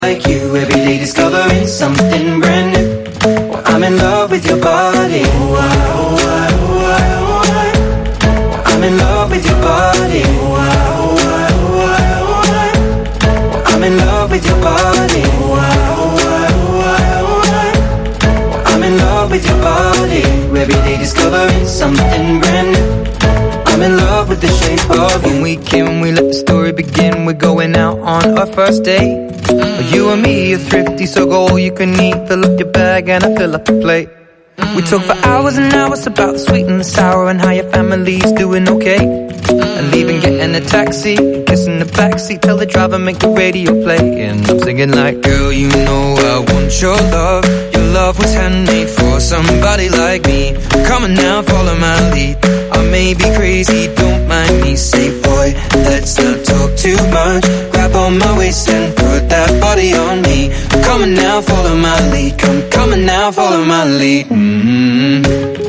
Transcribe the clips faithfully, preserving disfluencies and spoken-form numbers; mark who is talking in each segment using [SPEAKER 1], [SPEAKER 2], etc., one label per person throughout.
[SPEAKER 1] like you, every day discovering something brand new. Well, I'm in love with your body. Oh, I, oh, I, oh, I, oh, I. Well, I'm in love with your body. Oh, I, oh, I, oh, I, oh, I. Well, I'm in love with your body. Oh, I, oh, I, oh, I, oh, I. Well, I'm in love with your body. Every day discovering something brand new. I'm in love with the shape of you. When we came, we let the story begin. We're going out on our first date. Mm. You and me are thrifty, so go all you can eat. Fill up your bag and I fill up the plate. Mm. We talk for hours and hours about the sweet and the sour and how your family's doing okay. Mm. And leaving, getting a taxi, kissing the backseat, tell the driver make the radio play. And I'm singing like, girl, you know I want your love. Your love was handmade for somebody like me. Come on now, follow my lead. I may be crazy, don't mind me. Say, boy, let's not talk too much. Grab on my waist and put that body on me. Come on now, follow my lead. Come, come on now, follow my lead. Mm-hmm.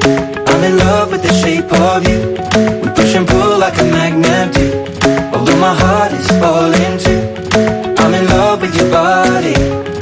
[SPEAKER 1] I'm in love with the shape of you. We push and pull like a magnet do. Although my heart is falling too. I'm in love with your body.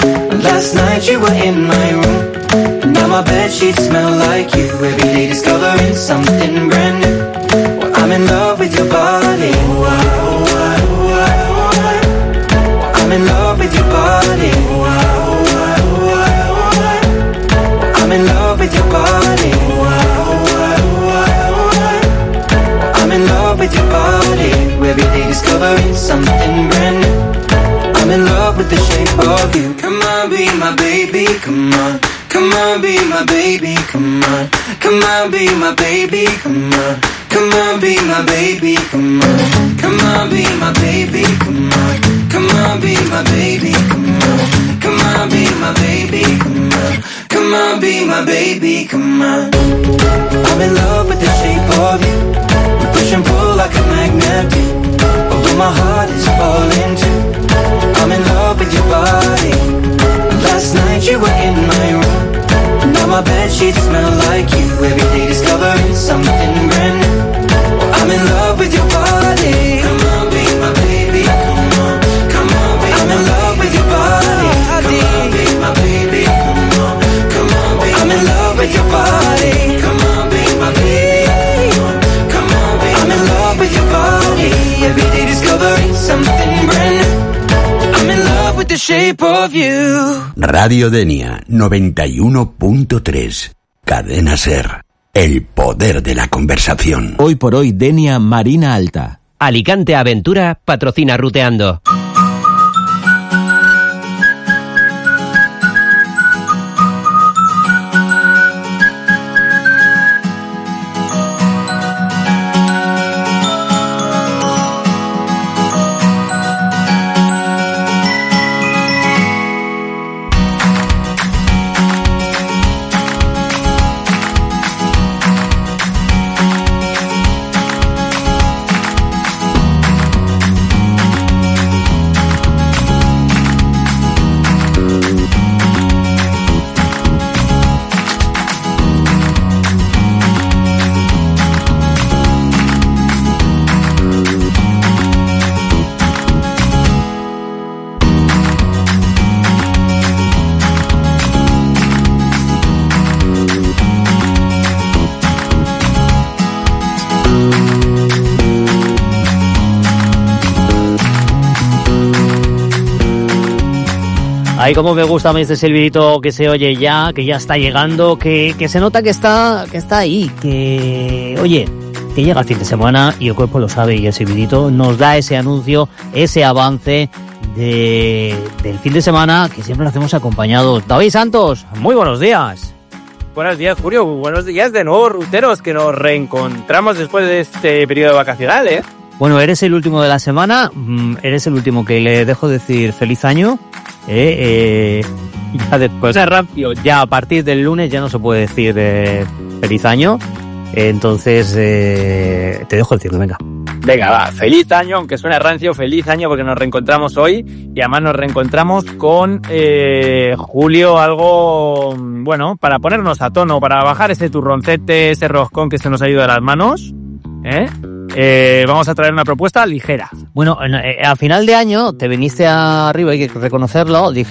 [SPEAKER 1] Last night you were in my room. Now my bedsheets smell like you. Every day discovering something brand new. Well, I'm in love with your body. Oh, I, oh, I, oh, I, oh, I. Well, I'm in love with your body. Oh, I, oh, I, oh, I, oh, I. Well, I'm in love with your body. Oh, I, oh, I, oh, I, oh, I. Well, I'm in love with your body. Every day discovering something brand new. I'm in love with the shape of you. Come on, be my baby, come on. Come on, be my baby, come on. Come on, be my baby, come on. Come on, be my baby, come on. Come on, be my baby, come on. Come on, be my baby, come on. Come on, be my baby, come on. Come on, be my baby, come on. I'm in love with the shape of you. We push and pull like a magnet do. Although my heart is falling too. I'm in love with your body. Last night you were in my room. Now my bedsheets smell like you. Every day discovering something brand new. Well, I'm in love with your body. Come on, be my baby. Come on, come on, be I'm in love with your body. Come on, be my baby. Come on, come on, be I'm in love with your body. Come on, be my baby. Come on, come on, be I'm in love with your body. Every day discovering something brand new. I'm in love with the shape of you.
[SPEAKER 2] Radio Denia noventa y uno punto tres. Cadena Ser. El poder de la conversación.
[SPEAKER 3] Hoy por hoy Denia Marina Alta.
[SPEAKER 4] Alicante Aventura patrocina Ruteando.
[SPEAKER 5] Ay, cómo me gusta a mí este silbidito que se oye ya, que ya está llegando, que, que se nota que está, que está ahí, que, oye, que llega el fin de semana y el cuerpo lo sabe y el silbidito nos da ese anuncio, ese avance de, del fin de semana que siempre lo hacemos acompañados. David Santos, muy buenos días.
[SPEAKER 6] Buenos días, Julio. Buenos días de nuevo, ruteros, que nos reencontramos después de este periodo vacacional, ¿eh?
[SPEAKER 5] Bueno, eres el último de la semana, eres el último que le dejo decir feliz año. Eh, eh, ya después, ya a partir del lunes ya no se puede decir eh, feliz año. Entonces, eh, te dejo decirlo, venga.
[SPEAKER 6] Venga, va, feliz año, aunque suene rancio, feliz año porque nos reencontramos hoy y además nos reencontramos con eh, Julio, algo, bueno, para ponernos a tono, para bajar ese turroncete, ese roscón que se nos ha ido de las manos, ¿eh? eh, vamos a traer una propuesta ligera.
[SPEAKER 5] Bueno, eh, a final de año te viniste arriba, hay que reconocerlo, dije